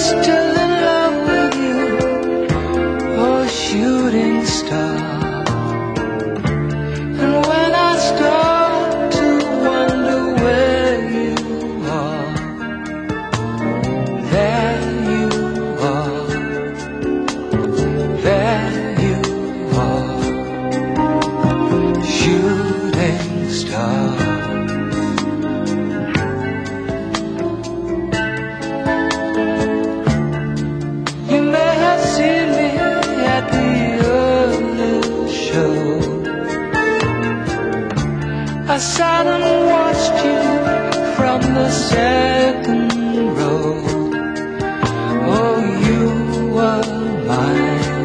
still in love with you, oh shooting star. And when I start to wonder where you are, there you are, there you are, shooting star. You may have seen me at the early show. I sat and watched you from the second row. Oh, you were mine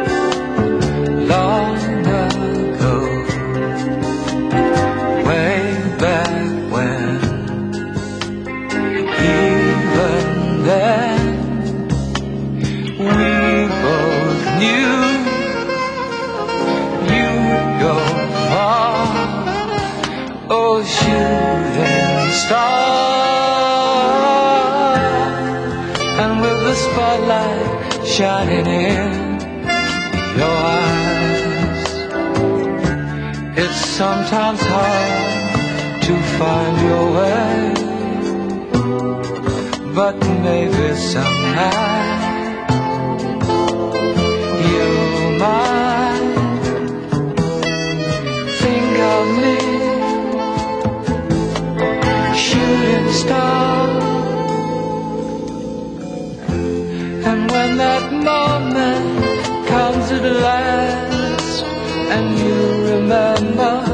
long ago, way back when. Even then, we both knew you'd go far, oh shooting star. And with the spotlight shining in your eyes, it's sometimes hard to find your way, but maybe somehow you might think of me, shooting star. And when that moment comes at last, and you remember